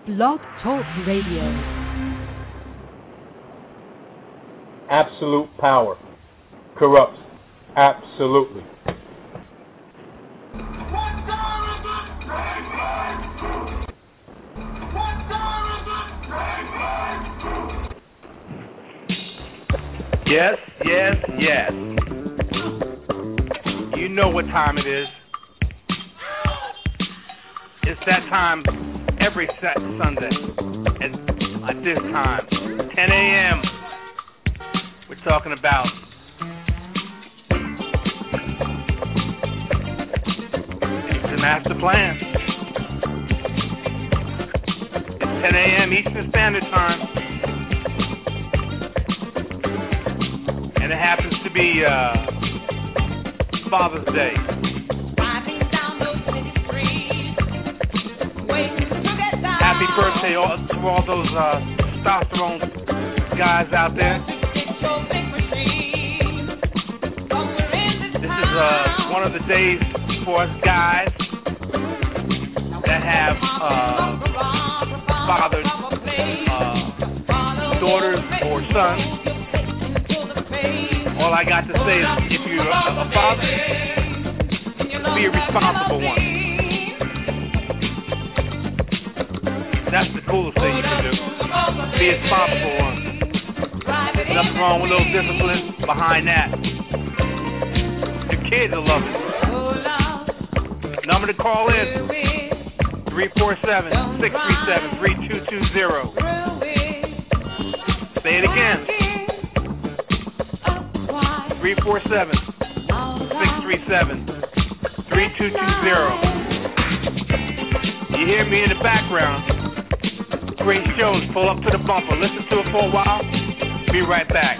Blog Talk Radio. Absolute power corrupts absolutely. Yes, yes, yes. You know what time it is. It's that time every Sunday at this time, 10 a.m. We're talking about the master plan. It's 10 a.m. Eastern Standard Time. And it happens to be Father's Day. Happy birthday to all those testosterone guys out there. This is one of the days for us guys that have fathers, daughters, or sons. All I got to say is, if you're a father, be a responsible one. That's the coolest thing you can do. Be a responsible one. Nothing wrong with a little discipline behind that. Your kids will love it. Number to call in, 347-637-3220. Say it again. 347-637-3220. You hear me in the background. Grace Jones, pull up to the bumper. Listen to it for a while. Be right back.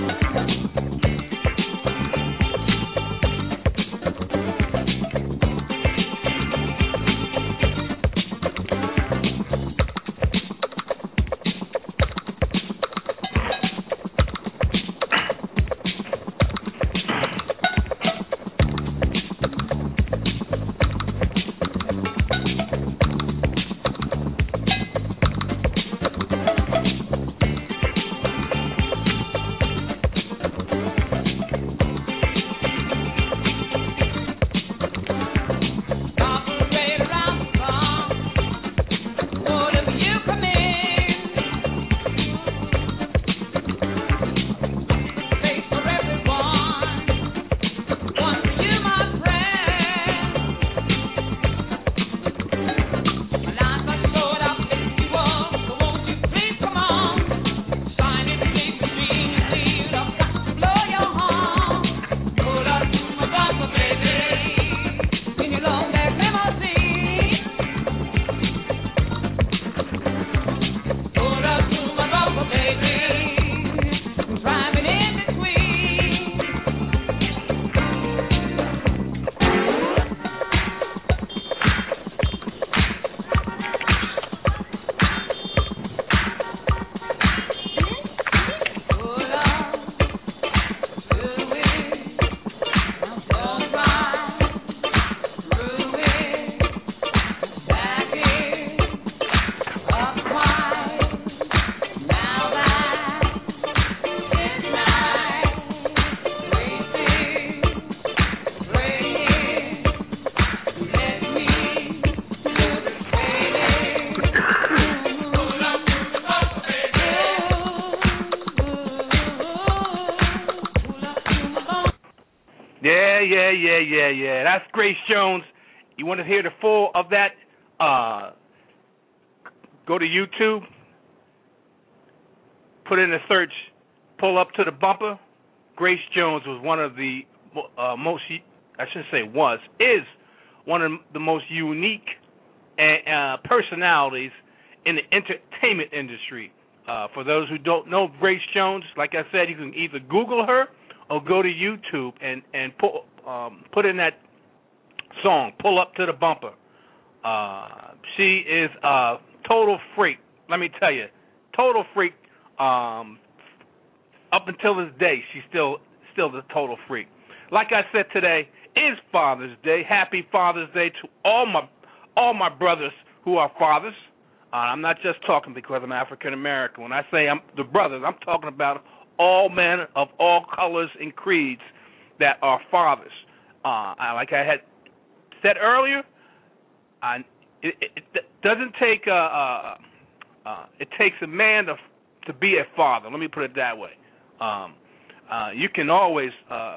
Yeah. That's Grace Jones. You want to hear the full of that? Go to YouTube. Put in a search. Pull up to the bumper. Grace Jones was one of the most, I shouldn't say was, is one of the most unique personalities in the entertainment industry. For those who don't know Grace Jones, like I said, you can either Google her or go to YouTube and put in that song, Pull Up to the Bumper. She is a total freak. Let me tell you, total freak. Up until this day, she's still the total freak. Like I said, today is Father's Day. Happy Father's Day to all my brothers who are fathers. I'm not just talking because I'm African American. When I say I'm the brothers, I'm talking about all men of all colors and creeds that are fathers. Like I had said earlier, it doesn't take it takes a man to be a father. Let me put it that way. You can always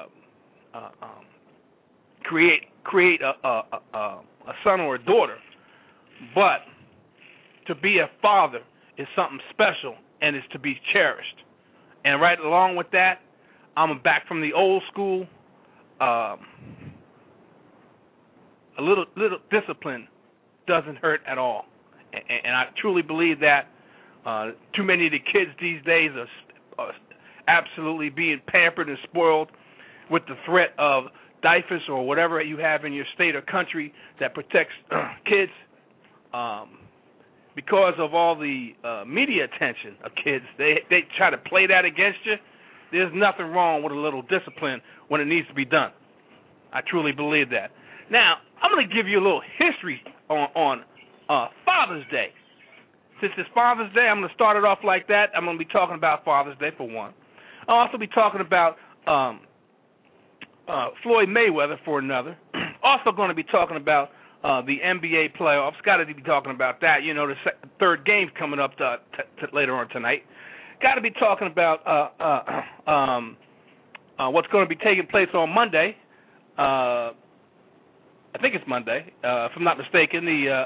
create a son or a daughter, but to be a father is something special and is to be cherished. And right along with that, I'm back from the old school. A little discipline doesn't hurt at all, and I truly believe that. Too many of the kids these days are absolutely being pampered and spoiled with the threat of DYFS or whatever you have in your state or country that protects kids. Because of all the media attention of kids, they try to play that against you. There's nothing wrong with a little discipline when it needs to be done. I truly believe that. Now, I'm going to give you a little history on Father's Day. Since it's Father's Day, I'm going to start it off like that. I'm going to be talking about Father's Day for one. I'll also be talking about Floyd Mayweather for another. Also going to be talking about the NBA playoffs. Got to be talking about that. You know, the third game's coming up later on tonight. Got to be talking about what's going to be taking place on Monday. I think it's Monday, if I'm not mistaken.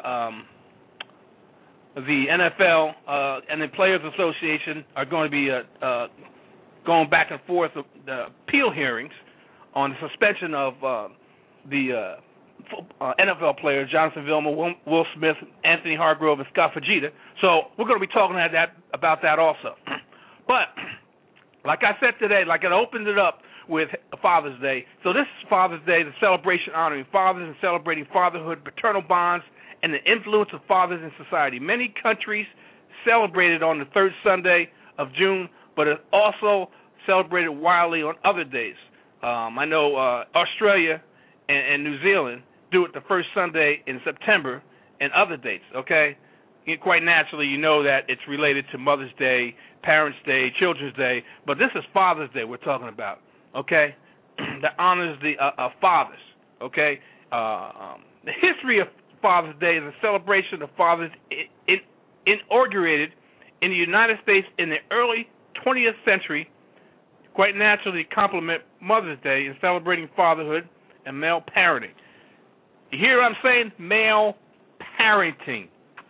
The NFL and the Players Association are going to be going back and forth the appeal hearings on the suspension of the NFL players Jonathan Vilma, Will Smith, Anthony Hargrove, and Scott Fujita. So we're going to be talking about that also. But like I said today, like I opened it up with Father's Day. So this is Father's Day, the celebration honoring fathers and celebrating fatherhood, paternal bonds, and the influence of fathers in society. Many countries celebrate it on the third Sunday of June, but it's also celebrated widely on other days. I know Australia and New Zealand do it the first Sunday in September and other dates, okay? Quite naturally, you know that it's related to Mother's Day, Parents' Day, Children's Day, but this is Father's Day we're talking about, okay? That honors the fathers, okay? The history of Father's Day is a celebration of fathers inaugurated in the United States in the early 20th century, quite naturally complement Mother's Day in celebrating fatherhood and male parenting. You hear what I'm saying? Male parenting.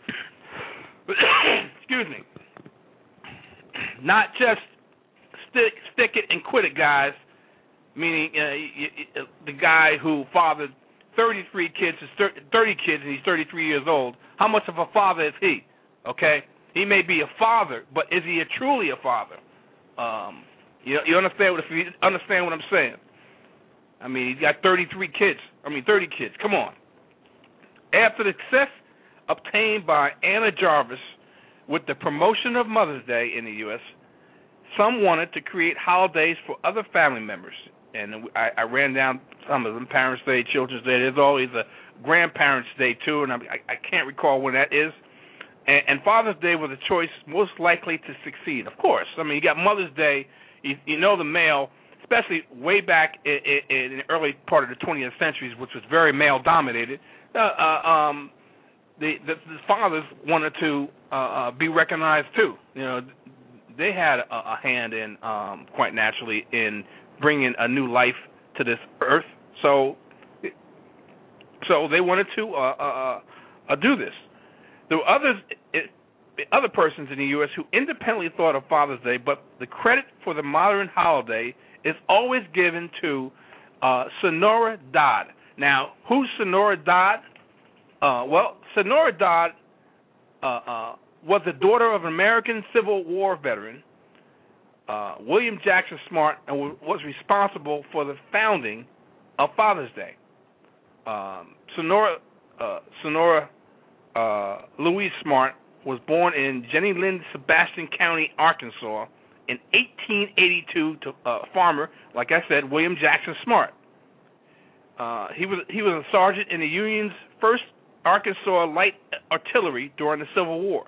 Excuse me. Not just stick it and quit it, guys. Meaning the guy who fathered 33 kids, 30 kids, and he's 33 years old. How much of a father is he? Okay, he may be a father, but is he truly a father? You understand what I'm saying? I mean, he's got 30 kids. Come on. After the success obtained by Anna Jarvis with the promotion of Mother's Day in the U.S., some wanted to create holidays for other family members. And I ran down some of them: Parents' Day, Children's Day. There's always a Grandparents' Day, too, and I can't recall when that is. And Father's Day was a choice most likely to succeed. Of course. I mean, you got Mother's Day. You know the male, especially way back in the early part of the 20th century, which was very male-dominated, the fathers wanted to be recognized, too. You know, they had a hand in, quite naturally, in bringing a new life to this earth. So they wanted to do this. There were other persons in the U.S. who independently thought of Father's Day, but the credit for the modern holiday is always given to Sonora Dodd. Now, who's Sonora Dodd? Well, Sonora Dodd was the daughter of an American Civil War veteran, William Jackson Smart, and was responsible for the founding of Father's Day. Sonora Louise Smart was born in Jenny Lind, Sebastian County, Arkansas, in 1882 to a farmer, like I said, William Jackson Smart. He was a sergeant in the Union's 1st Arkansas Light Artillery during the Civil War.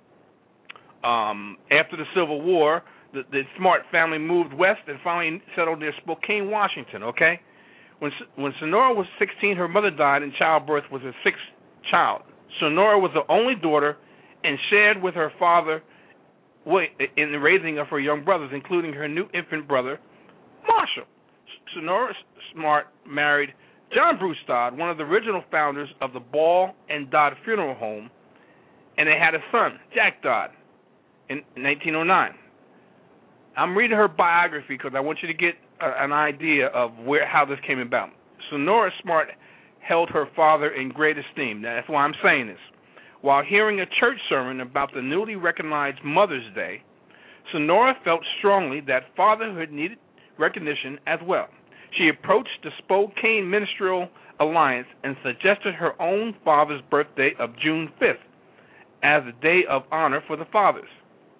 After the Civil War, the Smart family moved west and finally settled near Spokane, Washington. Okay, when Sonora was 16, her mother died in childbirth with her sixth child. Sonora was the only daughter and shared with her father in the raising of her young brothers, including her new infant brother, Marshall. Sonora Smart married John Bruce Dodd, one of the original founders of the Ball and Dodd Funeral Home, and they had a son, Jack Dodd, in 1909. I'm reading her biography because I want you to get an idea of how this came about. Sonora Smart held her father in great esteem. Now, that's why I'm saying this. While hearing a church sermon about the newly recognized Mother's Day, Sonora felt strongly that fatherhood needed recognition as well. She approached the Spokane Ministerial Alliance and suggested her own father's birthday of June 5th as a day of honor for the fathers.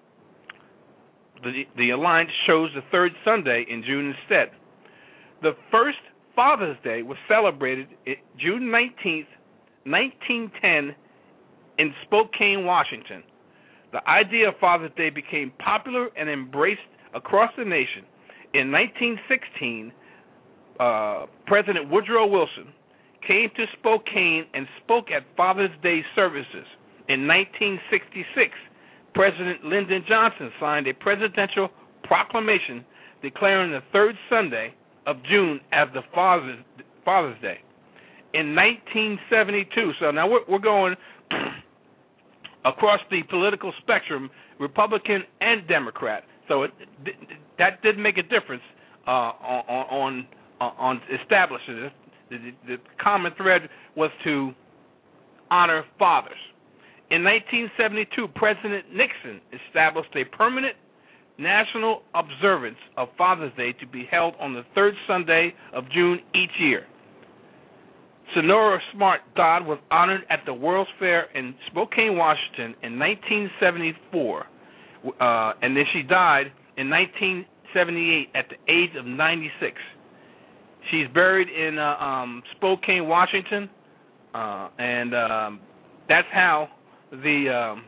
The Alliance chose the third Sunday in June instead. The first Father's Day was celebrated June 19th, 1910 in Spokane, Washington. The idea of Father's Day became popular and embraced across the nation. In 1916, President Woodrow Wilson came to Spokane and spoke at Father's Day services. In 1966, President Lyndon Johnson signed a presidential proclamation declaring the third Sunday of June as the Father's Day. In 1972, so now we're going across the political spectrum, Republican and Democrat. So that didn't make a difference on establishing it. The common thread was to honor fathers. In 1972, President Nixon established a permanent national observance of Father's Day to be held on the third Sunday of June each year. Sonora Smart Dodd was honored at the World's Fair in Spokane, Washington in 1974, and then she died in 1978 at the age of 96. She's buried in Spokane, Washington, and that's how the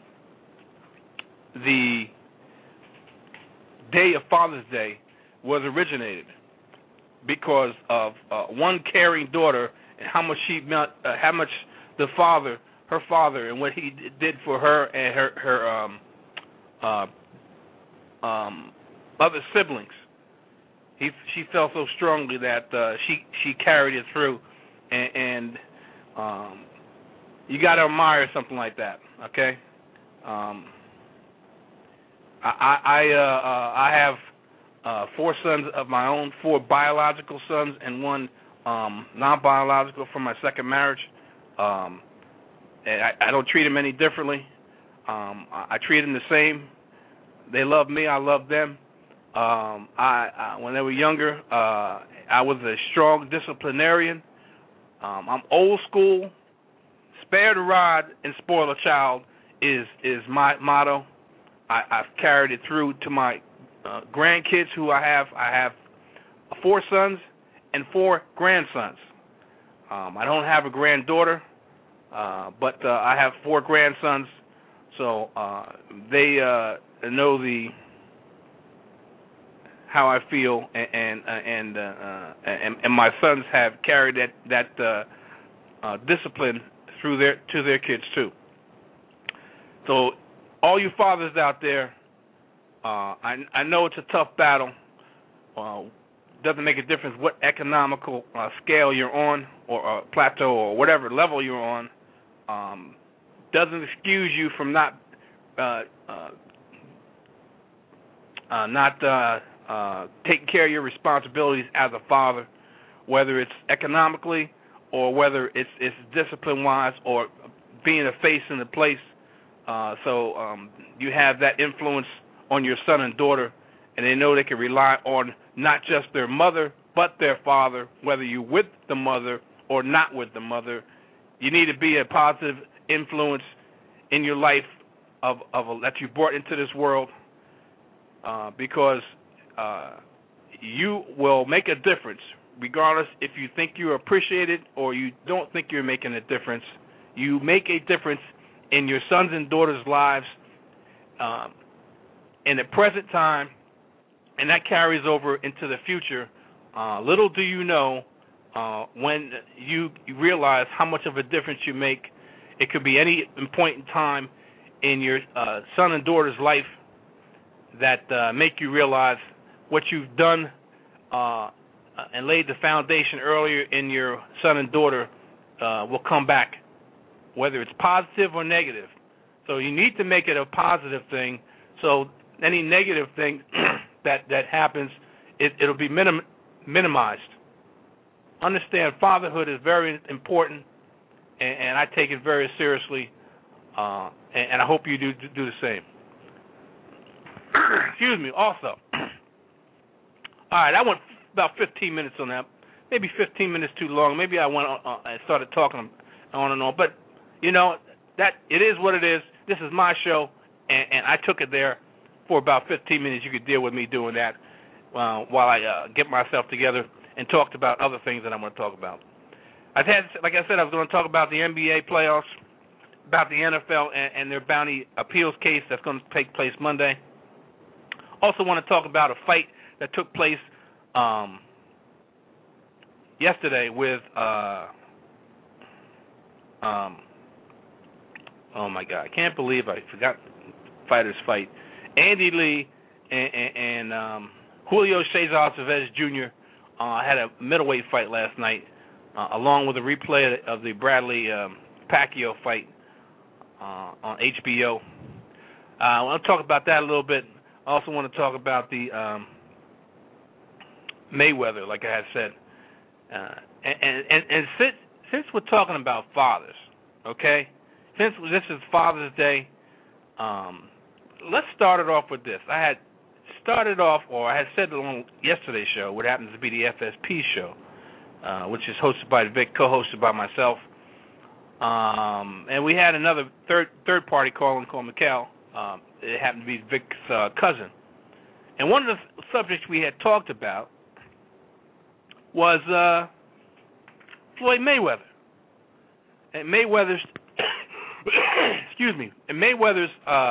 day of Father's Day was originated, because of one caring daughter and how much she meant, how much her father, and what he did for her and her other siblings. She felt so strongly that she carried it through, and you got to admire something like that. Okay, I have 4 sons of my own, 4 biological sons and 1 non-biological from my second marriage. And I don't treat them any differently. I treat them the same. They love me. I love them. When they were younger, I was a strong disciplinarian. I'm old school. Spare the rod and spoil a child is my motto. I've carried it through to my grandkids, who I have 4 sons and 4 grandsons. I don't have a granddaughter, but I have 4 grandsons, so they know how I feel, and my sons have carried that discipline to their kids too. So, all you fathers out there, I know it's a tough battle. Doesn't make a difference what economical scale you're on, or plateau, or whatever level you're on. Doesn't excuse you from not taking care of your responsibilities as a father, whether it's economically or whether it's discipline-wise or being a face in the place. So you have that influence on your son and daughter, and they know they can rely on not just their mother, but their father, whether you're with the mother or not with the mother. You need to be a positive influence in your life that you brought into this world, because you will make a difference, regardless if you think you're appreciated or you don't think you're making a difference. you make a difference in your sons and daughters' lives in the present time, and that carries over into the future. Little do you know when you realize how much of a difference you make. It could be any point in time in your son and daughter's life that make you realize what you've done and laid the foundation earlier in your son and daughter will come back, whether it's positive or negative. So you need to make it a positive thing, so any negative thing that happens, it'll be minimized. Understand, fatherhood is very important, and I take it very seriously, and I hope you do the same. Excuse me, also. All right, I went about 15 minutes on that. Maybe 15 minutes too long. Maybe I went and started talking on and on. But, you know, that it is what it is. This is my show, and I took it there for about 15 minutes. You could deal with me doing that while I get myself together and talked about other things that I'm going to talk about. Like I said, I was going to talk about the NBA playoffs, about the NFL and their bounty appeals case that's going to take place Monday. Also want to talk about a fight that took place yesterday with oh my God, I can't believe I forgot fighters fight. Andy Lee and Julio Cesar Chavez Jr. Had a middleweight fight last night, along with a replay of the Bradley Pacquiao fight on HBO. I want to talk about that a little bit. I also want to talk about the Mayweather, like I had said. And since we're talking about fathers, okay, since this is Father's Day, let's start it off with this. I had said on yesterday's show, what happens to be the FSP show, which is hosted by Vic, co-hosted by myself, and we had another third party called McCall. It happened to be Vic's cousin, and one of the subjects we had talked about was Floyd Mayweather and Mayweather's excuse me, and Mayweather's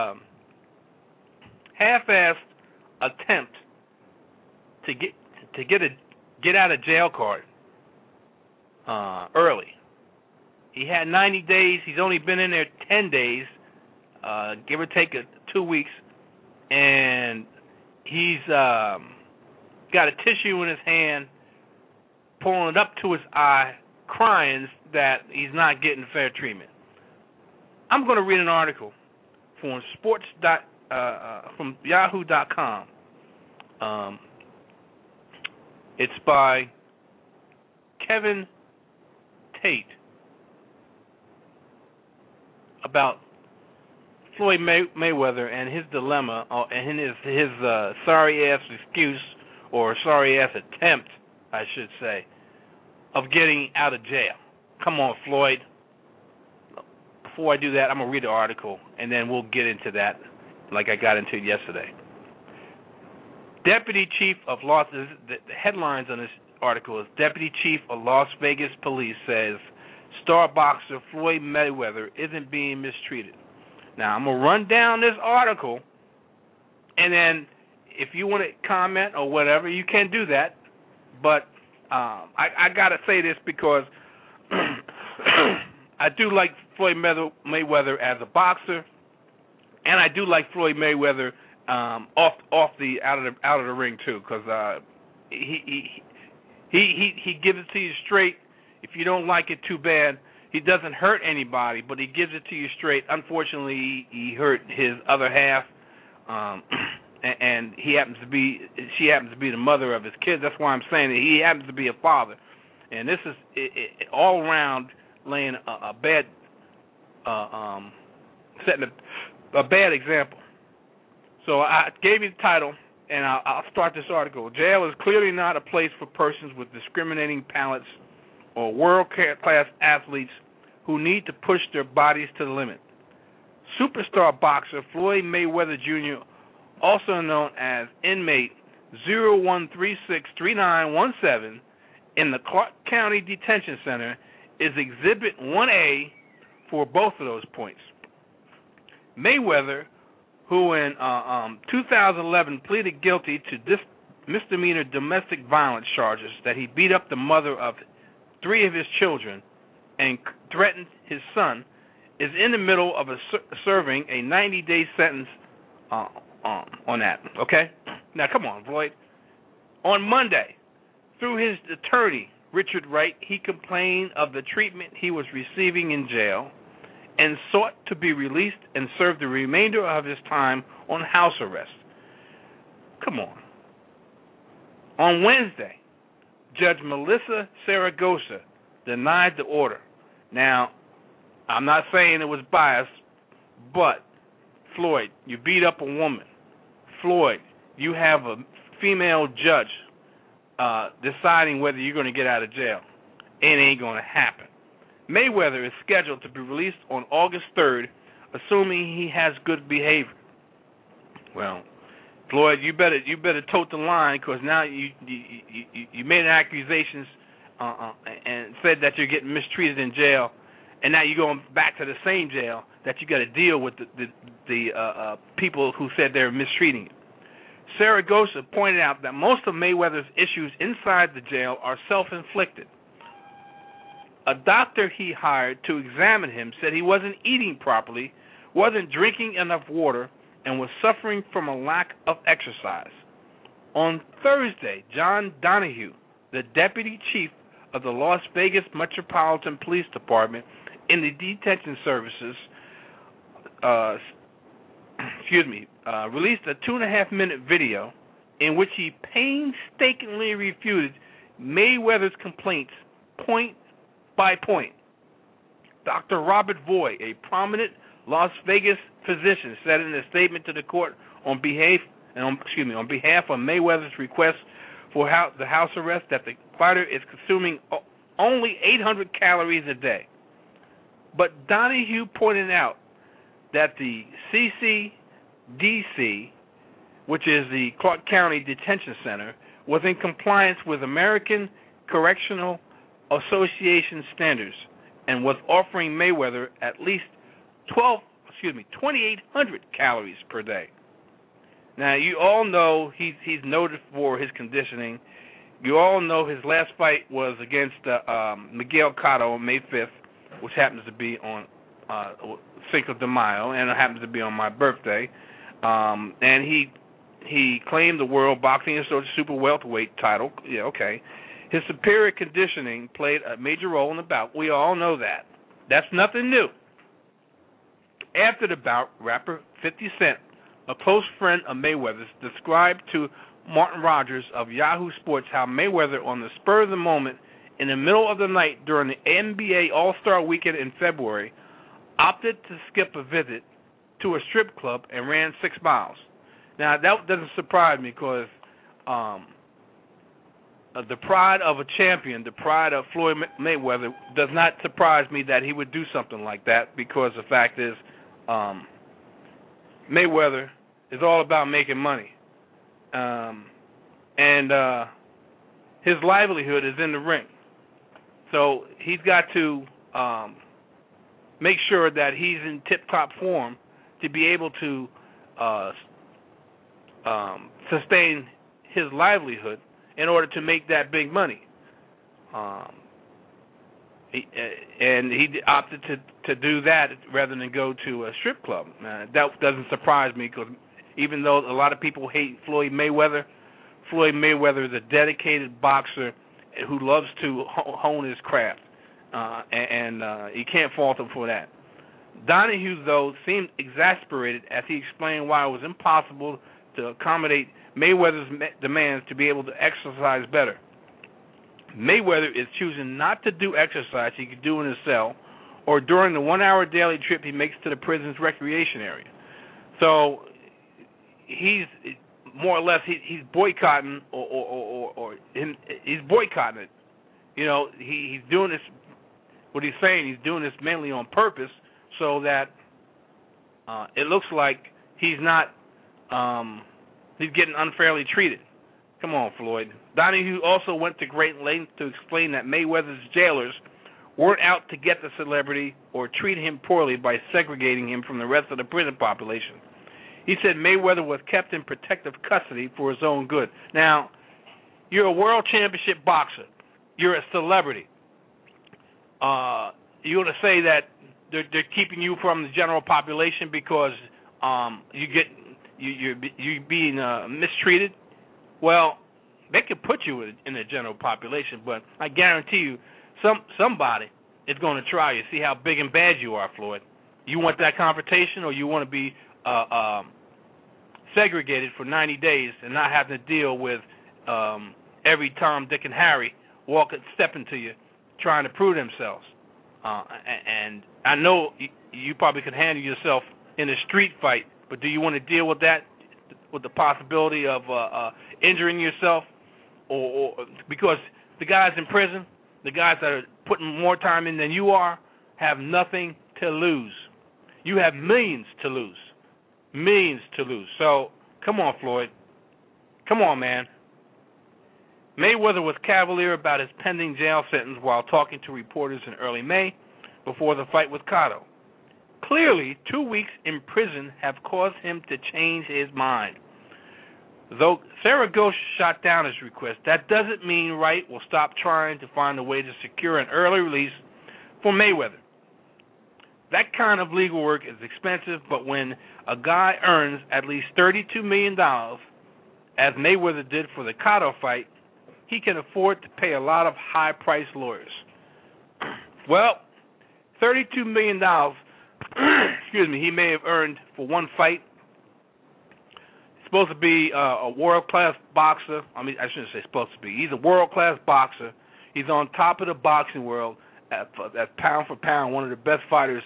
half-assed attempt to get out of jail card early. He had 90 days. He's only been in there 10 days, give or take 2 weeks, and he's got a tissue in his hand, pulling it up to his eye, crying that he's not getting fair treatment. I'm going to read an article from from Yahoo.com. It's by Kevin Tate about Floyd Mayweather and his dilemma, and his sorry-ass excuse, or sorry-ass attempt, I should say, of getting out of jail. Come on, Floyd. Before I do that, I'm going to read the article, and then we'll get into that like I got into yesterday. Deputy Chief of the headlines on this article is Deputy Chief of Las Vegas Police says star boxer Floyd Mayweather isn't being mistreated. Now, I'm going to run down this article, and then if you want to comment or whatever, you can do that. But I got to say this because I do like Floyd Mayweather as a boxer, and I do like Floyd Mayweather off the out of the ring too, because he gives it to you straight. If you don't like it, too bad. He doesn't hurt anybody, but he gives it to you straight. Unfortunately, he hurt his other half, and she happens to be the mother of his kids. That's why I'm saying that he happens to be a father, and this is all around laying a bad, setting a bad example. So I gave you the title, and I'll start this article. Jail is clearly not a place for persons with discriminating palates or world-class athletes who need to push their bodies to the limit. Superstar boxer Floyd Mayweather Jr., also known as inmate 01363917 in the Clark County Detention Center, is Exhibit 1A for both of those points. Mayweather, who in 2011 pleaded guilty to misdemeanor domestic violence charges that he beat up the mother of 3 of his children and threatened his son, is in the middle of serving a 90-day sentence on that. Okay? Now, come on, Floyd. On Monday, through his attorney, Richard Wright, he complained of the treatment he was receiving in jail and sought to be released and serve the remainder of his time on house arrest. Come on. On Wednesday, Judge Melissa Saragosa denied the order. Now, I'm not saying it was biased, but Floyd, you beat up a woman. Floyd, you have a female judge deciding whether you're going to get out of jail. It ain't going to happen. Mayweather is scheduled to be released on August 3rd, assuming he has good behavior. Well, Floyd, you better tote the line, because now you made accusations and said that you're getting mistreated in jail, and now you're going back to the same jail that you got to deal with the people who said they're mistreating you. Saragosa pointed out that most of Mayweather's issues inside the jail are self-inflicted. A doctor he hired to examine him said he wasn't eating properly, wasn't drinking enough water, and was suffering from a lack of exercise. On Thursday, John Donahue, the deputy chief of the Las Vegas Metropolitan Police Department in the detention services, released a 2.5-minute video in which he painstakingly refuted Mayweather's complaints point by point. Dr. Robert Voy, a prominent Las Vegas physician, said in a statement to the court on behalf of Mayweather's request for the house arrest that the fighter is consuming only 800 calories a day. But Donahue pointed out that the CCDC, which is the Clark County Detention Center, was in compliance with American Correctional Association standards and was offering Mayweather at least 2,800 calories per day. Now, you all know he's noted for his conditioning. You all know his last fight was against Miguel Cotto on May 5th, which happens to be on Cinco de Mayo, and it happens to be on my birthday. And he claimed the World Boxing Association Super Welterweight title. Yeah, okay. His superior conditioning played a major role in the bout. We all know that. That's nothing new. After the bout, rapper 50 Cent, a close friend of Mayweather's, described to Martin Rogers of Yahoo Sports how Mayweather, on the spur of the moment, in the middle of the night during the NBA All-Star Weekend in February, opted to skip a visit to a strip club and ran 6 miles. Now, that doesn't surprise me, because the pride of a champion, the pride of Floyd Mayweather, does not surprise me that he would do something like that, because the fact is Mayweather is all about making money. And his livelihood is in the ring. So he's got to make sure that he's in tip-top form to be able to sustain his livelihood in order to make that big money. He opted to do that rather than go to a strip club. That doesn't surprise me, because even though a lot of people hate Floyd Mayweather is a dedicated boxer who loves to hone his craft, and you can't fault him for that. Donahue, though, seemed exasperated as he explained why it was impossible to accommodate Mayweather's demands to be able to exercise better. Mayweather is choosing not to do exercise he could do in his cell or during the 1-hour daily trip he makes to the prison's recreation area. So he's more or less he's boycotting he's boycotting it. You know, he's doing this. What he's saying, he's doing this mainly on purpose, so that it looks like he's not he's getting unfairly treated. Come on, Floyd. Donahue also went to great lengths to explain that Mayweather's jailers weren't out to get the celebrity or treat him poorly by segregating him from the rest of the prison population. He said Mayweather was kept in protective custody for his own good. Now, you're a world championship boxer. You're a celebrity. You're going to say that they're keeping you from the general population because you're being mistreated? Well, they could put you in the general population, but I guarantee you somebody is going to try you, see how big and bad you are, Floyd. You want that confrontation, or you want to be segregated for 90 days and not having to deal with every Tom, Dick, and Harry stepping to you trying to prove themselves? And I know you probably could handle yourself in a street fight, but do you want to deal with that, with the possibility of injuring yourself? Or because the guys in prison, the guys that are putting more time in than you are, have nothing to lose. You have millions to lose. Millions to lose. So, come on, Floyd. Come on, man. Mayweather was cavalier about his pending jail sentence while talking to reporters in early May before the fight with Cotto. Clearly, 2 weeks in prison have caused him to change his mind. Though Saragossa shot down his request, that doesn't mean Wright will stop trying to find a way to secure an early release for Mayweather. That kind of legal work is expensive, but when a guy earns at least $32 million, as Mayweather did for the Cotto fight, he can afford to pay a lot of high-priced lawyers. Well, $32 million, he may have earned for one fight. Supposed to be a world-class boxer. I shouldn't say supposed to be. He's a world-class boxer. He's on top of the boxing world at pound for pound, one of the best fighters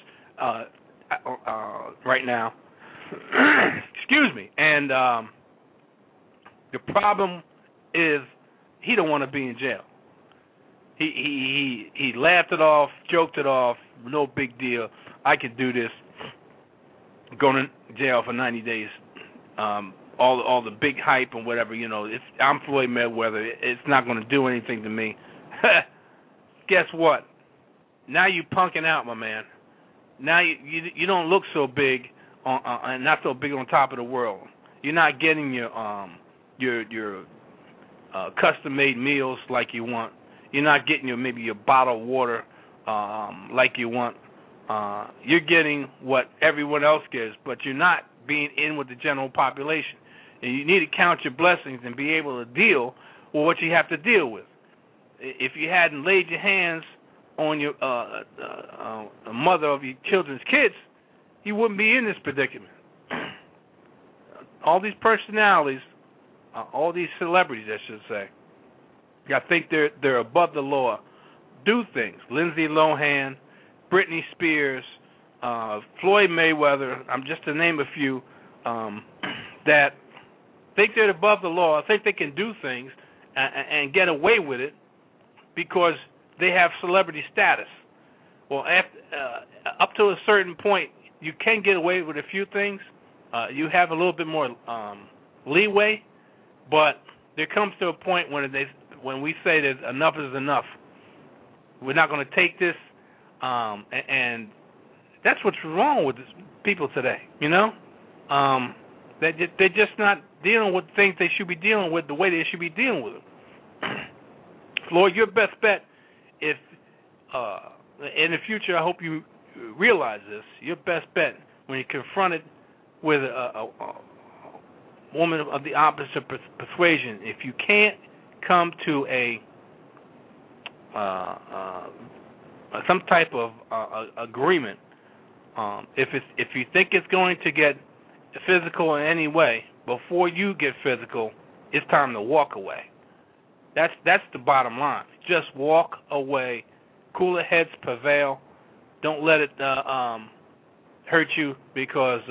right now. Excuse me. And the problem is he don't want to be in jail. He laughed it off, joked it off. No big deal. I could do this. Going to jail for 90 days. All the big hype and whatever, I'm Floyd Mayweather. It's not going to do anything to me. Guess what? Now you punking out, my man. Now you don't look so big and not so big on top of the world. You're not getting your custom-made meals like you want. You're not getting maybe your bottled water like you want. You're getting what everyone else gets, but you're not being in with the general population. And you need to count your blessings and be able to deal with what you have to deal with. If you hadn't laid your hands on your mother of your children's kids, you wouldn't be in this predicament. All these personalities, all these celebrities, I should say, I think they're above the law. Do things. Lindsay Lohan, Britney Spears, Floyd Mayweather, I'm just to name a few, that think they're above the law. I think they can do things and get away with it because they have celebrity status. Well, up to a certain point, you can get away with a few things. You have a little bit more leeway, but there comes to a point when we say that enough is enough. We're not going to take this, and that's what's wrong with people today. They're just not dealing with things they should be dealing with the way they should be dealing with them. Floyd, your best bet, if in the future, I hope you realize this, your best bet when you're confronted with a woman of the opposite persuasion, if you can't come to some type of agreement, if you think it's going to get physical in any way, before you get physical, it's time to walk away. That's the bottom line. Just walk away. Cooler heads prevail. Don't let it hurt you because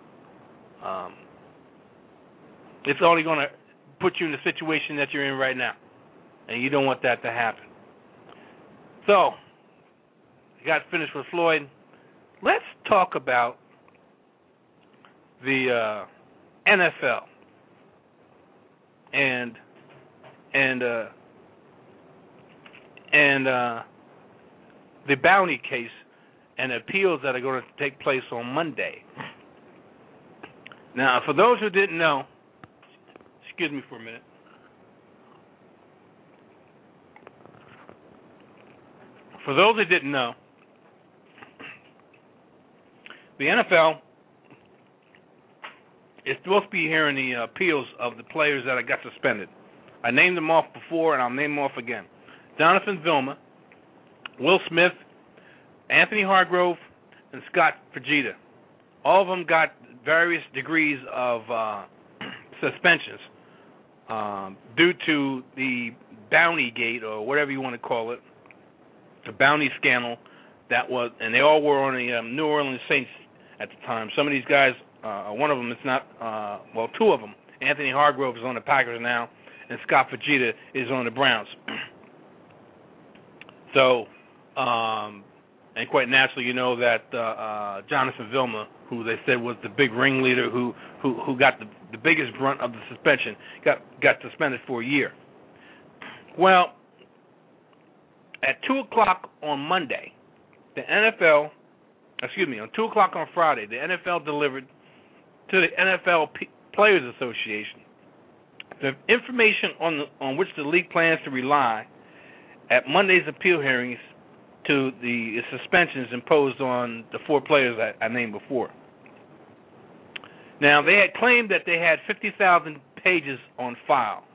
it's only going to put you in the situation that you're in right now, and you don't want that to happen. So, I got finished with Floyd. Let's talk about the NFL and the bounty case and appeals that are going to take place on Monday. Now, for those who didn't know, excuse me for a minute. For those who didn't know, the NFL is supposed to be hearing the appeals of the players that got suspended. I named them off before, and I'll name them off again. Jonathan Vilma, Will Smith, Anthony Hargrove, and Scott Fujita. All of them got various degrees of suspensions due to the bounty gate, or whatever you want to call it, the bounty scandal that was, and they all were on the New Orleans Saints at the time. Some of these guys, one of them is not, two of them. Anthony Hargrove is on the Packers now, and Scott Fujita is on the Browns. So, and quite naturally, you know that Jonathan Vilma, who they said was the big ringleader, who got the biggest brunt of the suspension, got suspended for a year. Well, at 2 o'clock on Monday, on 2 o'clock on Friday, the NFL delivered to the NFL Players Association the information on which the league plans to rely at Monday's appeal hearings to the suspensions imposed on the 4 players I named before. Now, they had claimed that they had 50,000 pages on file.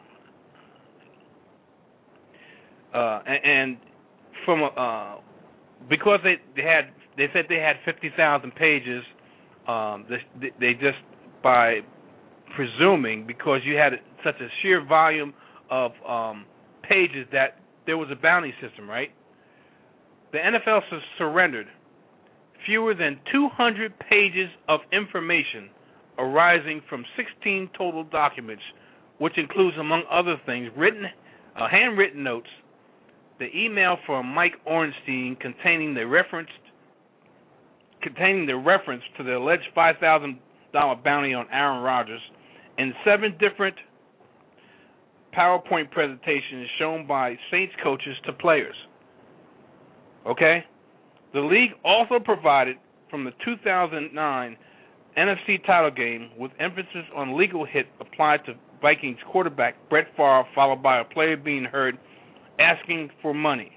And from because they said they had 50,000 pages, they just, by presuming, because you had such a sheer volume of pages, that there was a bounty system, right? The NFL surrendered fewer than 200 pages of information arising from 16 total documents, which includes, among other things, handwritten notes, the email from Mike Ornstein containing the reference to the alleged $5,000 bounty on Aaron Rodgers, and 7 different PowerPoint presentations shown by Saints coaches to players. Okay? The league also provided from the 2009 NFC title game with emphasis on legal hit applied to Vikings quarterback Brett Favre, followed by a player being heard asking for money.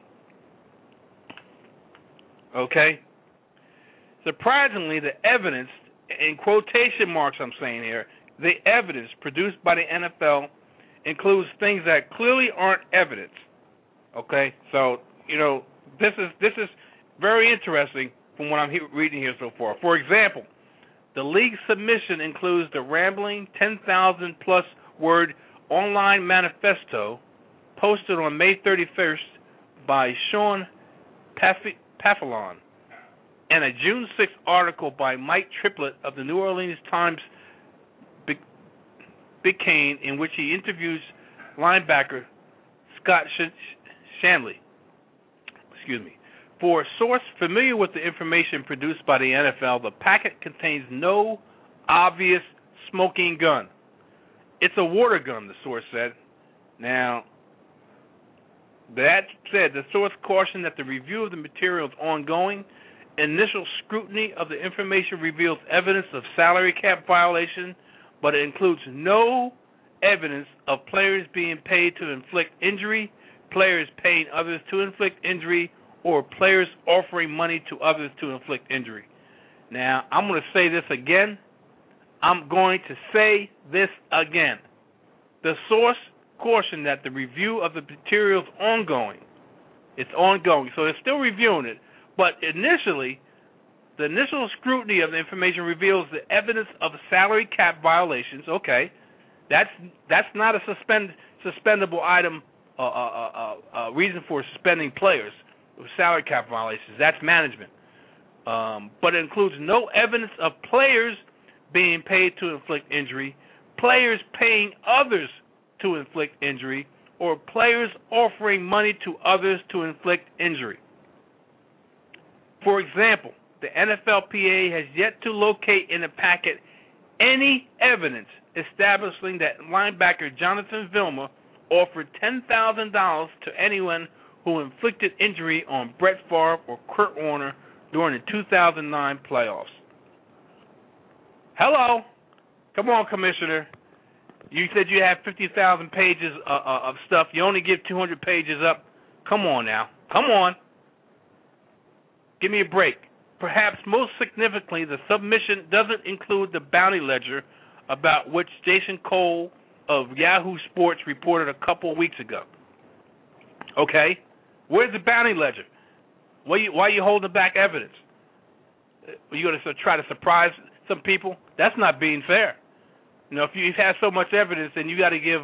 Okay? Surprisingly, the evidence, in quotation marks I'm saying here, the evidence produced by the NFL includes things that clearly aren't evidence. Okay? So, this is very interesting from what I'm reading here so far. For example, the league submission includes the rambling 10,000-plus word online manifesto posted on May 31st by Sean Paffelon, and a June 6th article by Mike Triplett of the New Orleans Times Bicane, in which he interviews linebacker Scott Shanley. For a source familiar with the information produced by the NFL, the packet contains no obvious smoking gun. It's a water gun, the source said. Now, that said, the source cautioned that the review of the material is ongoing. Initial scrutiny of the information reveals evidence of salary cap violation, but it includes no evidence of players being paid to inflict injury, players paying others to inflict injury, or players offering money to others to inflict injury. Now, I'm going to say this again. The source cautioned that the review of the material is ongoing. It's ongoing, so they're still reviewing it. But initially, the initial scrutiny of the information reveals the evidence of salary cap violations. Okay, that's not a suspendable item, reason for suspending players with salary cap violations. That's management. But it includes no evidence of players being paid to inflict injury, players paying others to inflict injury, or players offering money to others to inflict injury. For example, the NFLPA has yet to locate in the packet any evidence establishing that linebacker Jonathan Vilma offered $10,000 to anyone who inflicted injury on Brett Favre or Kurt Warner during the 2009 playoffs. Hello. Come on, Commissioner. You said you have 50,000 pages of stuff. You only give 200 pages up. Come on now. Come on. Give me a break. Perhaps most significantly, the submission doesn't include the bounty ledger about which Jason Cole of Yahoo Sports reported a couple of weeks ago. Okay? Where's the bounty ledger? Why are you holding back evidence? Are you going to try to surprise some people? That's not being fair. You know, if you have so much evidence, then you got to give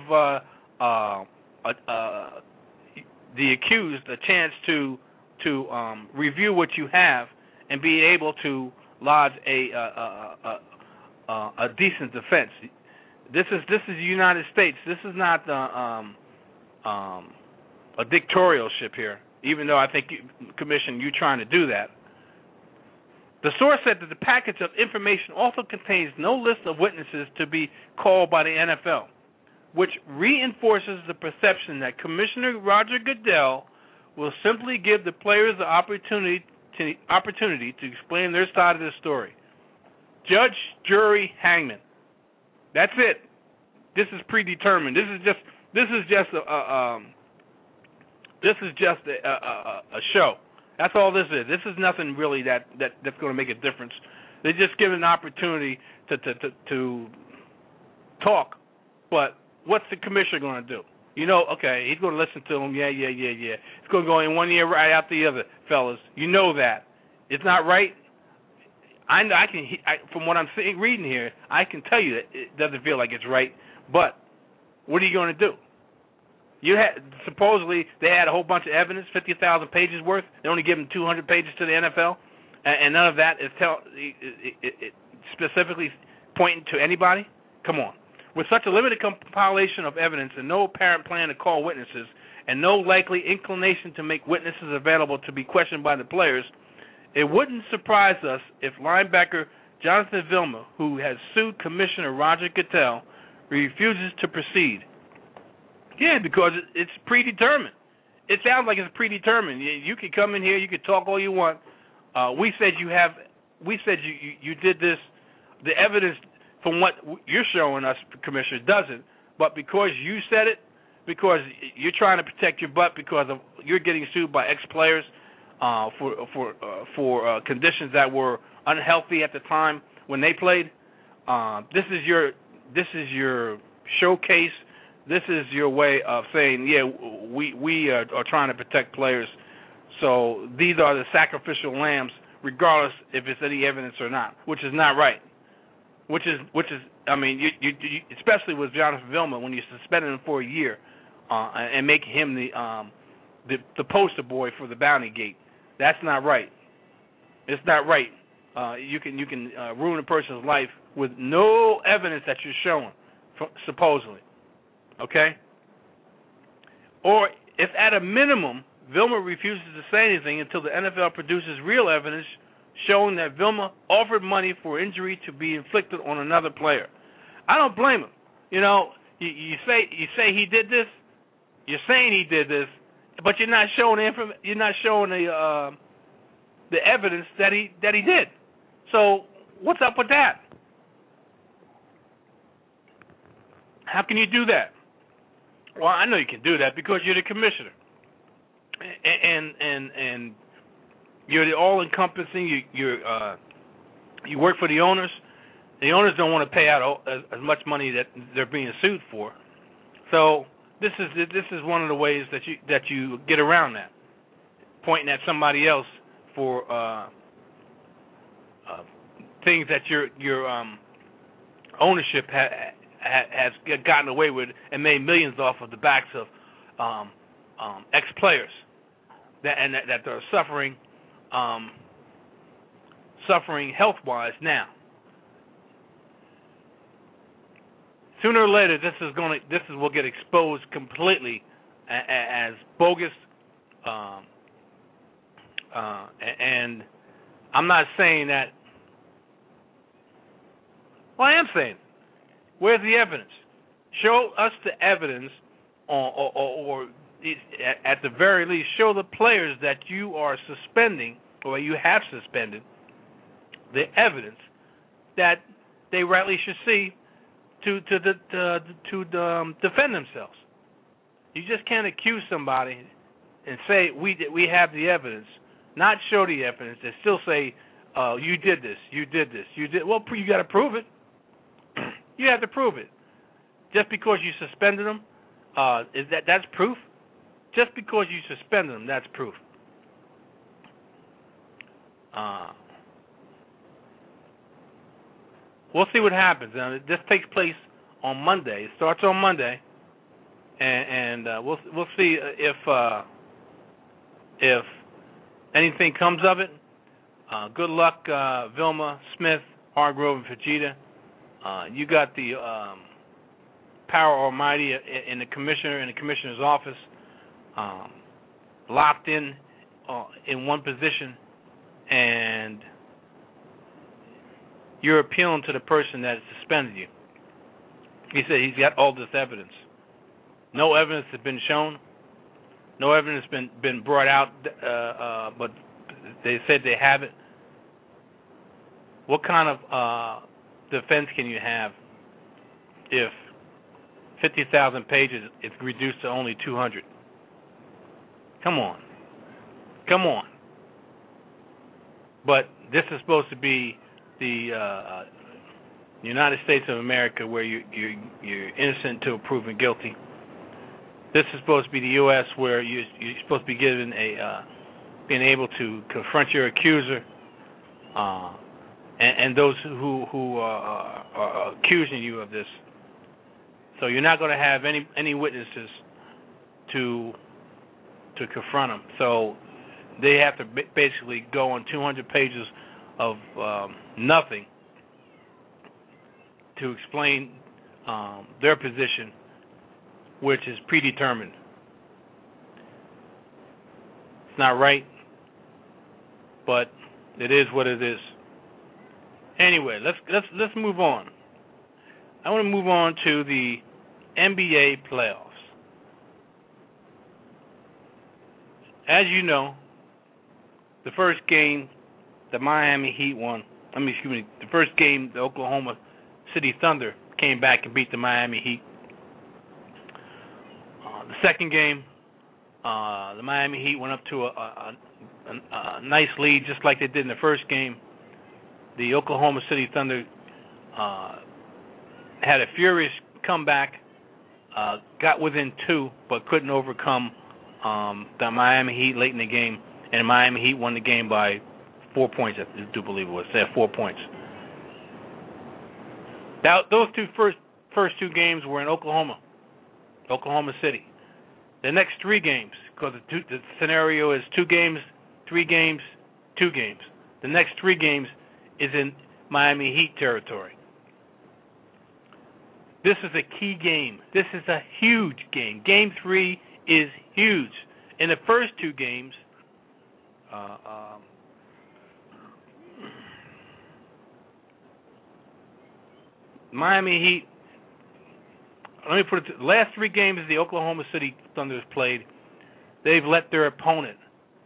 the accused a chance to review what you have and be able to lodge a decent defense. This is the United States. This is not a dictatorship here. Even though I think, Commission, you're trying to do that. The source said that the package of information also contains no list of witnesses to be called by the NFL, which reinforces the perception that Commissioner Roger Goodell will simply give the players the opportunity to explain their side of the story. Judge, jury, hangman. That's it. This is predetermined. This is just a show. That's all this is. This is nothing really that's going to make a difference. They're just given an opportunity to talk. But what's the commissioner going to do? You know, okay, he's going to listen to them. Yeah. It's going to go in one ear right out the other, fellas. You know that. It's not right. From what I'm reading here, I can tell you that it doesn't feel like it's right. But what are you going to do? Supposedly they had a whole bunch of evidence, 50,000 pages worth. They only give them 200 pages to the NFL, and none of that is specifically pointing to anybody. Come on. With such a limited compilation of evidence and no apparent plan to call witnesses, and no likely inclination to make witnesses available to be questioned by the players, it wouldn't surprise us if linebacker Jonathan Vilma, who has sued Commissioner Roger Goodell, refuses to proceed. Yeah, because it's predetermined. It sounds like it's predetermined. You can come in here, you can talk all you want. We said you did this. The evidence from what you're showing us, Commissioner, doesn't. But because you said it, because you're trying to protect your butt, because you're getting sued by ex-players for conditions that were unhealthy at the time when they played. This is your showcase. This is your way of saying, yeah, we are trying to protect players. So these are the sacrificial lambs, regardless if it's any evidence or not, which is not right. Which is, I mean, you especially with Jonathan Vilma, when you suspended him for a year and making him the poster boy for the bounty gate. That's not right. It's not right. You can ruin a person's life with no evidence that you're showing, supposedly. Okay? Or if at a minimum Vilma refuses to say anything until the NFL produces real evidence showing that Vilma offered money for injury to be inflicted on another player. I don't blame him. You know, you say he did this. You're saying he did this, but you're not showing the evidence that he did. So what's up with that? How can you do that? Well, I know you can do that because you're the commissioner, and you're the all-encompassing. You work for the owners. The owners don't want to pay out as much money that they're being sued for. So this is one of the ways that you get around that, pointing at somebody else for things that your ownership has gotten away with and made millions off of the backs of ex-players that they're suffering health-wise now. Sooner or later, this will get exposed completely as bogus. And I'm not saying that. Well, I am saying, where's the evidence? Show us the evidence, or at the very least, show the players that you are suspending or you have suspended the evidence that they rightly should see to defend themselves. You just can't accuse somebody and say we have the evidence, not show the evidence, and still say you did this, you did this, you did. Well, you got to prove it. You have to prove it. Just because you suspended them, that's proof? Just because you suspended them, that's proof. We'll see what happens. This takes place on Monday. It starts on Monday, and we'll see if anything comes of it. Good luck, Vilma, Smith, Hargrove, and Fajita. You got the power almighty in the commissioner's office, locked in one position, and you're appealing to the person that suspended you. He said he's got all this evidence. No evidence has been shown. No evidence been brought out, but they said they have it. What kind of defense can you have if 50,000 pages is reduced to only 200? Come on. But this is supposed to be the United States of America, where you're innocent until proven guilty. This is supposed to be the U.S., where you're supposed to be given being able to confront your accuser, and those who are accusing you of this. So you're not going to have any witnesses to confront them. So they have to basically go on 200 pages of nothing to explain their position, which is predetermined. It's not right, but it is what it is. Anyway, let's move on. I want to move on to the NBA playoffs. As you know, the first game the Miami Heat won. The first game the Oklahoma City Thunder came back and beat the Miami Heat. The second game, the Miami Heat went up to a nice lead, just like they did in the first game. The Oklahoma City Thunder had a furious comeback, got within 2, but couldn't overcome the Miami Heat late in the game, and the Miami Heat won the game by 4 points. I do believe it was. They had 4 points. Now, those first two games were in Oklahoma City. The next 3 games, because the scenario is 2 games, 3 games, 2 games. The next 3 games is in Miami Heat territory. This is a key game. This is a huge game. Game 3 is huge. In the first 2 games, Miami Heat, let me put it, the last 3 games the Oklahoma City Thunder has played, they've let their opponent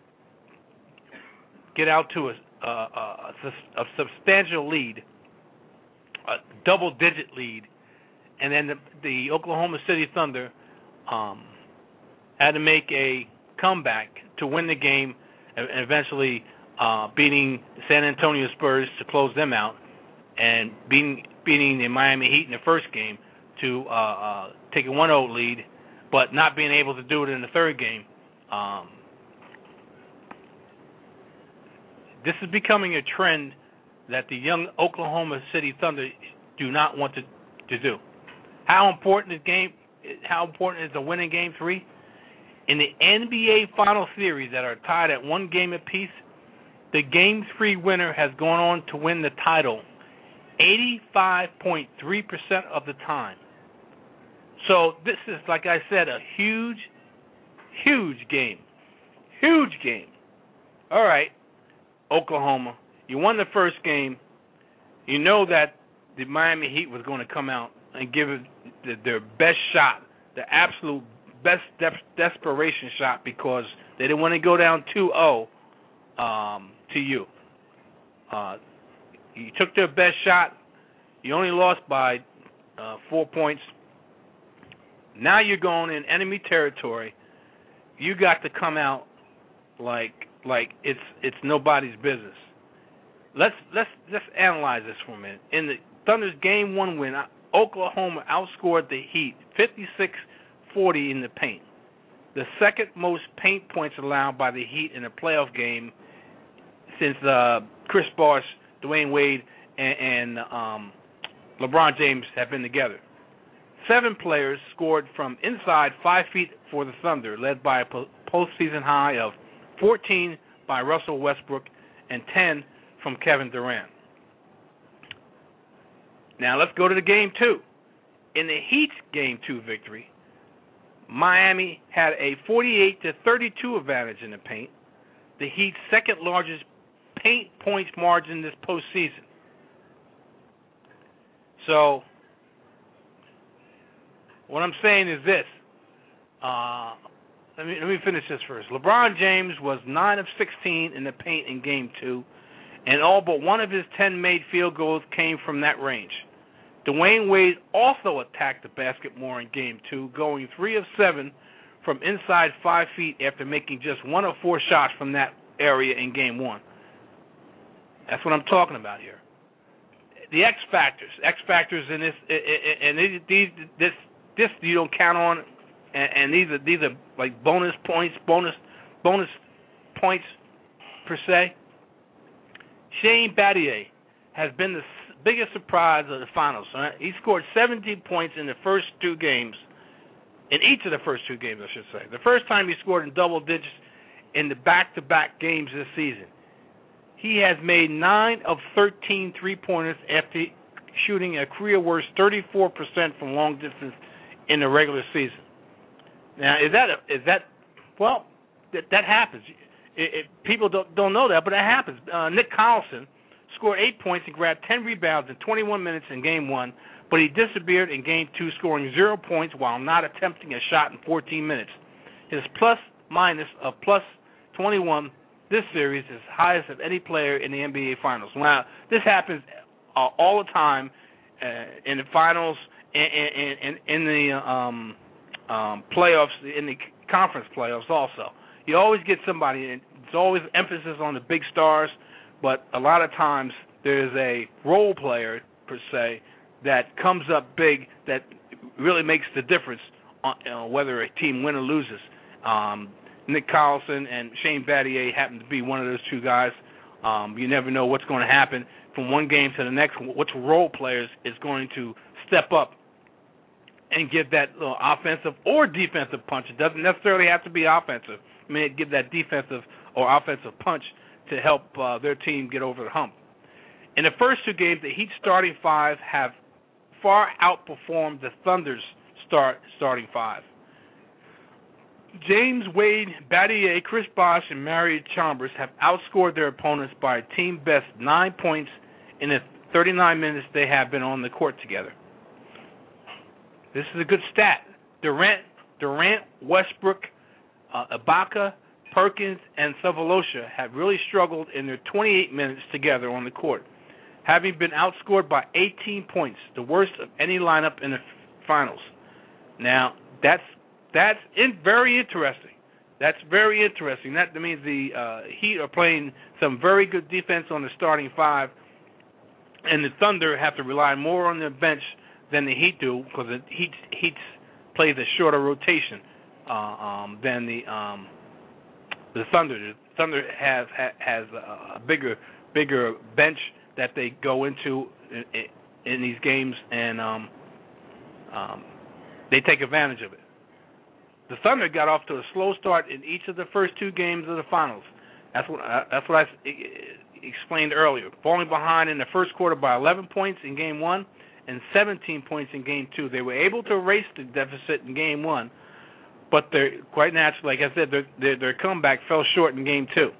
get out to a substantial lead, a double-digit lead, and then the Oklahoma City Thunder had to make a comeback to win the game, and eventually beating the San Antonio Spurs to close them out, and beating the Miami Heat in the first game to take a 1-0 lead, but not being able to do it in the third game. This is becoming a trend that the young Oklahoma City Thunder do not want to do. How important is the winning Game 3? In the NBA Final Series that are tied at 1 game apiece, the Game 3 winner has gone on to win the title 85.3% of the time. So this is, like I said, a huge, huge game. Huge game. All right, Oklahoma, you won the first game. You know that the Miami Heat was going to come out and give it their best shot, the absolute best desperation shot because they didn't want to go down 2-0 to you. You took their best shot. You only lost by 4 points. Now you're going in enemy territory. You got to come out like it's nobody's business. Let's analyze this for a minute. In the Thunder's Game 1 win, Oklahoma outscored the Heat 56-40 in the paint, the second most paint points allowed by the Heat in a playoff game since Chris Bosh, Dwayne Wade, and LeBron James have been together. 7 players scored from inside 5 feet for the Thunder, led by a postseason high of 14 by Russell Westbrook and 10 from Kevin Durant. Now let's go to the Game 2. In the Heat's Game 2 victory, Miami had a 48-32 advantage in the paint, the Heat's second largest paint points margin this postseason. So, what I'm saying is this. Let me finish this first. LeBron James was 9 of 16 in the paint in Game 2, and all but one of his 10 made field goals came from that range. Dwayne Wade also attacked the basket more in Game 2, going 3 of 7 from inside 5 feet after making just 1 of 4 shots from that area in Game 1. That's what I'm talking about here. The X factors in this, and this you don't count on, and these are like bonus points per se. Shane Battier has been the biggest surprise of the finals. He scored 17 points in the first 2 games, in each of the first 2 games, I should say. The first time he scored in double digits in the back-to-back games this season. He has made 9 of 13 three-pointers after shooting a career-worst 34% from long distance in the regular season. Now, that happens. People don't know that, but that happens. Nick Collison scored 8 points and grabbed 10 rebounds in 21 minutes in Game 1, but he disappeared in Game 2, scoring 0 points while not attempting a shot in 14 minutes. His plus-minus of plus 21 this series is highest of any player in the NBA Finals. Now, this happens all the time in the finals and in the playoffs, in the conference playoffs also. You always get somebody, and it's always emphasis on the big stars, but a lot of times there's a role player, per se, that comes up big that really makes the difference on whether a team wins or loses. Nick Collison and Shane Battier happen to be one of those 2 guys. You never know what's going to happen from one game to the next, which role players is going to step up and give that little offensive or defensive punch. It doesn't necessarily have to be offensive. I mean, give that defensive or offensive punch to help their team get over the hump. In the first 2 games, the Heat starting 5 have far outperformed the Thunder's starting 5. James Wade, Battier, Chris Bosh, and Mario Chalmers have outscored their opponents by a team best 9 points in the 39 minutes they have been on the court together. This is a good stat. Durant, Westbrook, Ibaka, Perkins, and Sefolosha have really struggled in their 28 minutes together on the court, having been outscored by 18 points, the worst of any lineup in the finals. Now, that's very interesting. That's very interesting. That means the Heat are playing some very good defense on the starting 5, and the Thunder have to rely more on their bench than the Heat do because the Heat plays a shorter rotation than the Thunder. The Thunder has a bigger bench that they go into in these games, and they take advantage of it. The Thunder got off to a slow start in each of the first 2 games of the finals. That's what I explained earlier. Falling behind in the first quarter by 11 points in Game 1 and 17 points in Game 2. They were able to erase the deficit in Game 1, but they're quite naturally, like I said, their comeback fell short in Game 2.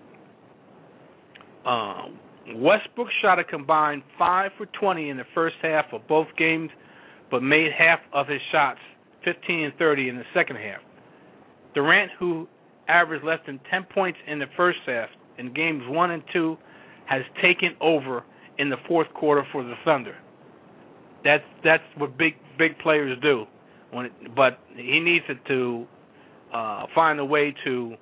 Westbrook shot a combined 5 for 20 in the first half of both games, but made half of his shots, 15 and 30, in the second half. Durant, who averaged less than 10 points in the first half in games 1 and 2, has taken over in the fourth quarter for the Thunder. That's what big players do. But he needs to find a way to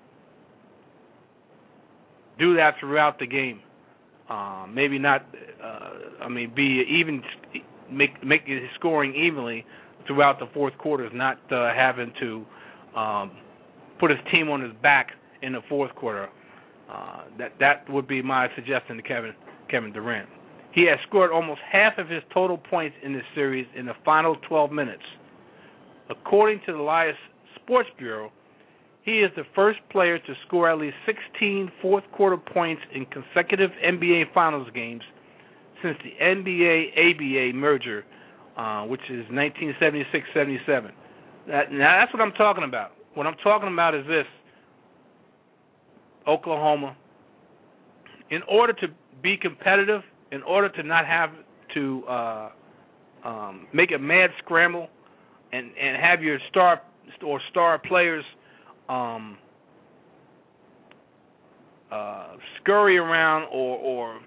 do that throughout the game. Maybe not. Be even. Make his scoring evenly throughout the fourth quarters, not having to put his team on his back in the fourth quarter. That would be my suggestion to Kevin Durant. He has scored almost half of his total points in this series in the final 12 minutes. According to the Elias Sports Bureau, he is the first player to score at least 16 fourth-quarter points in consecutive NBA Finals games since the NBA-ABA merger, which is 1976-77. Now, that's what I'm talking about. What I'm talking about is this. Oklahoma, in order to be competitive, in order to not have to make a mad scramble and have your star players scurry around or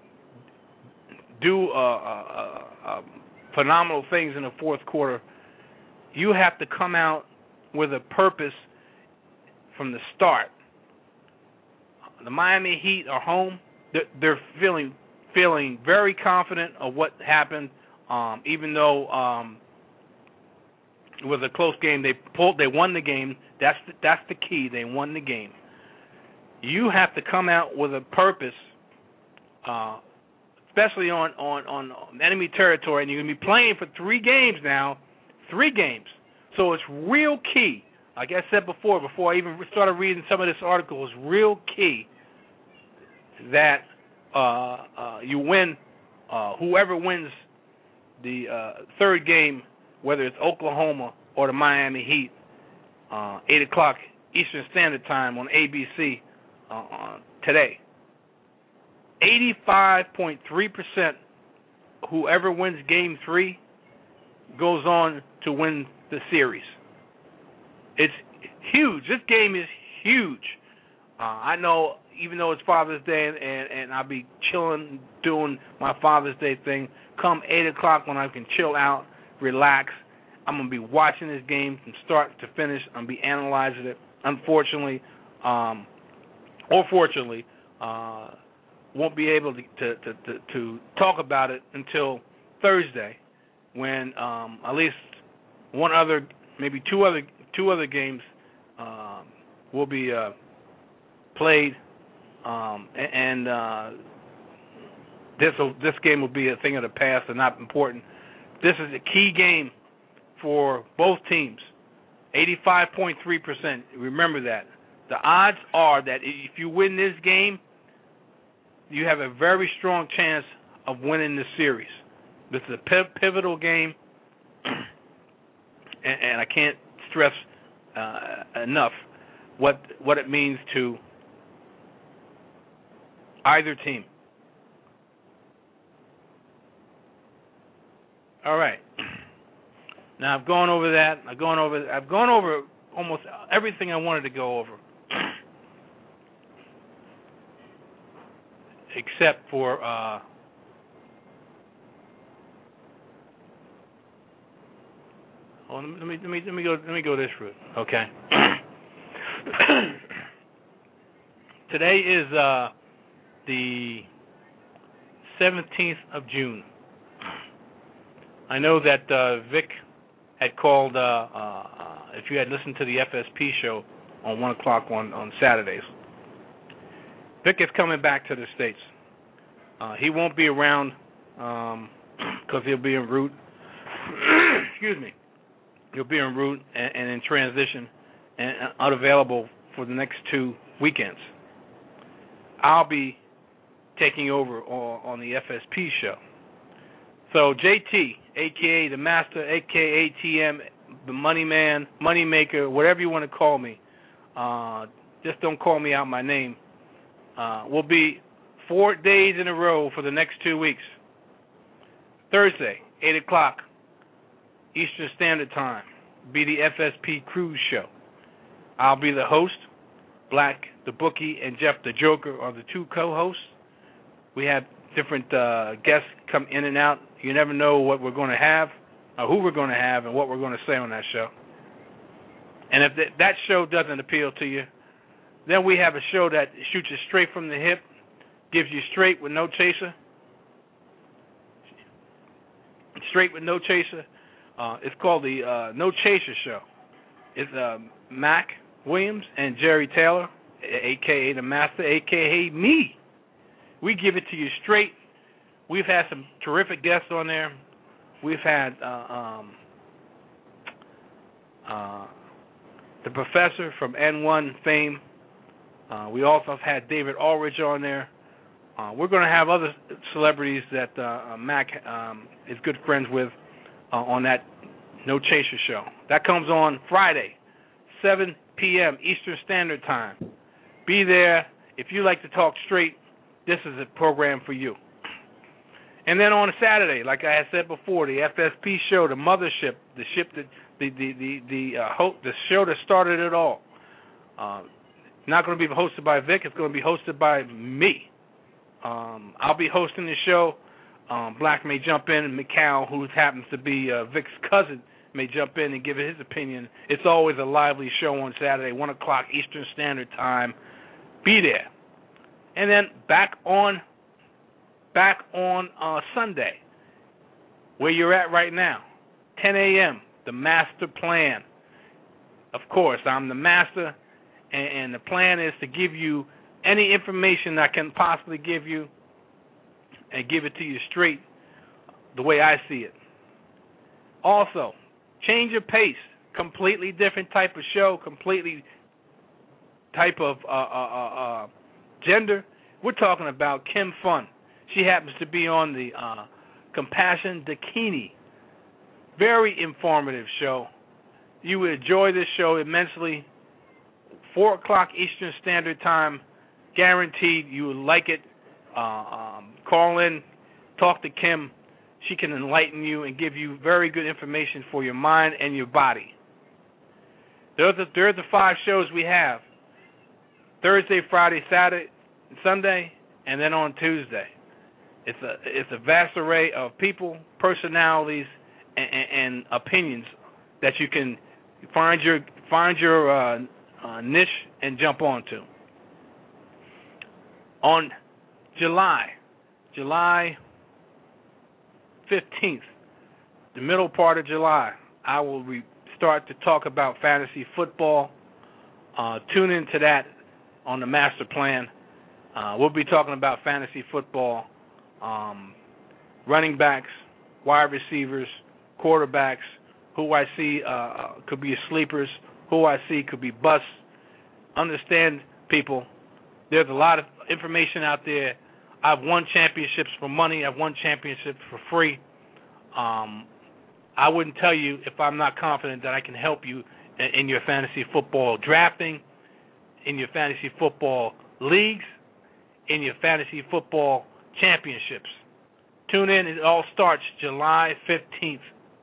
do phenomenal things in the fourth quarter, you have to come out with a purpose from the start. The Miami Heat are home. They're feeling very confident of what happened, even though it was a close game. They won the game. That's the key. They won the game. You have to come out with a purpose, especially on enemy territory, and you're going to be playing for 3 games now. 3 games. So it's real key. Like I said before I even started reading some of this article, it's real key that you win. Whoever wins the third game, whether it's Oklahoma or the Miami Heat, 8 o'clock Eastern Standard Time on ABC today. 85.3%, whoever wins Game 3 goes on to win the series. It's huge. This game is huge. I know, even though it's Father's Day and I'll be chilling, doing my Father's Day thing, come 8 o'clock when I can chill out, relax, I'm going to be watching this game from start to finish. I'm going to be analyzing it. Unfortunately, or fortunately, won't be able to talk about it until Thursday, when at least one other, maybe two other games will be played, and this game will be a thing of the past and not important. This is a key game for both teams. 85.3%. Remember that. The odds are that if you win this game, you have a very strong chance of winning the series. This is a pivotal game, and I can't stress enough what it means to either team. All right. Now I've gone over that. I've gone over almost everything I wanted to go over, except for let me go this route. Okay. Today is the 17th of June. I know that Vic had called, if you had listened to the FSP show on 1 o'clock on Saturdays. Vic is coming back to the States. He won't be around because he'll be en route. Excuse me. He'll be en route and in transition and unavailable for the next 2 weekends. I'll be taking over on the FSP show. So JT, a.k.a. the Master, a.k.a. ATM, the Money Man, Money Maker, whatever you want to call me, just don't call me out my name, will be 4 days in a row for the next 2 weeks. Thursday, 8 o'clock Eastern Standard Time, be the FSP Cruise Show. I'll be the host. Black, the bookie, and Jeff, the Joker, are the two co-hosts. We have different guests come in and out. You never know what we're going to have, or who we're going to have, and what we're going to say on that show. And if that show doesn't appeal to you, then we have a show that shoots you straight from the hip, gives you straight with no chaser. Straight with no chaser. It's called the No Chaser Show. It's Mac Williams and Jerry Taylor, a.k.a. the Master, a.k.a. me. We give it to you straight. We've had some terrific guests on there. We've had the professor from N1 fame. We also have had David Ulrich on there. We're going to have other celebrities that Mac is good friends with on that No Chaser show. That comes on Friday, 7 p.m. Eastern Standard Time. Be there. If you like to talk straight, this is a program for you. And then on a Saturday, like I had said before, the FSP show, the mothership, the ship that the show that started it all. Not going to be hosted by Vic. It's going to be hosted by me. I'll be hosting the show. Black may jump in, and McCall, who happens to be Vic's cousin, may jump in and give his opinion. It's always a lively show on Saturday, 1 o'clock Eastern Standard Time. Be there. And then back on Sunday, where you're at right now, 10 a.m., the master plan. Of course, I'm the master, and the plan is to give you any information I can possibly give you and give it to you straight the way I see it. Also, change your pace. Completely different type of show, completely type of gender. We're talking about Kim Fun. She happens to be on the Compassion Dakini. Very informative show. You would enjoy this show immensely. 4 o'clock Eastern Standard Time. Guaranteed you will like it. Call in, talk to Kim. She can enlighten you and give you very good information for your mind and your body. There's the 5 shows we have. Thursday, Friday, Saturday, Sunday, and then on Tuesday. It's a vast array of people, personalities, and opinions that you can find your niche and jump onto. On July 15th, the middle part of July, I will start to talk about fantasy football. Tune into that on the master plan. We'll be talking about fantasy football, running backs, wide receivers, quarterbacks, who I see could be sleepers, who I see could be busts. Understand, people, there's a lot of information out there. I've won championships for money. I've won championships for free. I wouldn't tell you if I'm not confident that I can help you in your fantasy football drafting, in your fantasy football leagues, in your fantasy football championships. Tune in. It all starts July 15th,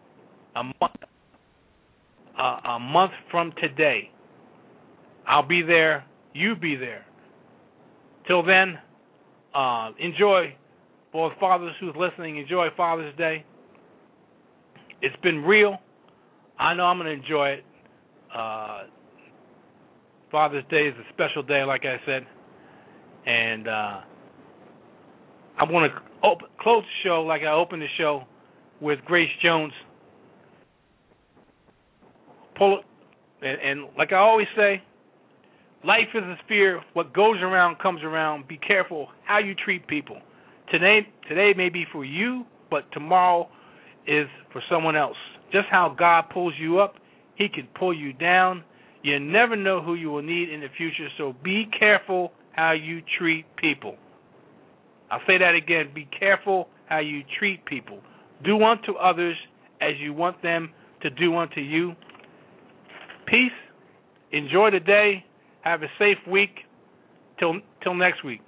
a month from today. I'll be there. You be there. Till then, enjoy, for fathers who's listening, enjoy Father's Day. It's been real. I know I'm going to enjoy it. Father's Day is a special day, like I said. And I want to close the show like I opened the show with Grace Jones. And like I always say, life is a sphere. What goes around comes around. Be careful how you treat people. Today may be for you, but tomorrow is for someone else. Just how God pulls you up, He can pull you down. You never know who you will need in the future, so be careful how you treat people. I'll say that again. Be careful how you treat people. Do unto others as you want them to do unto you. Peace. Enjoy the day. Have a safe week. Till next week.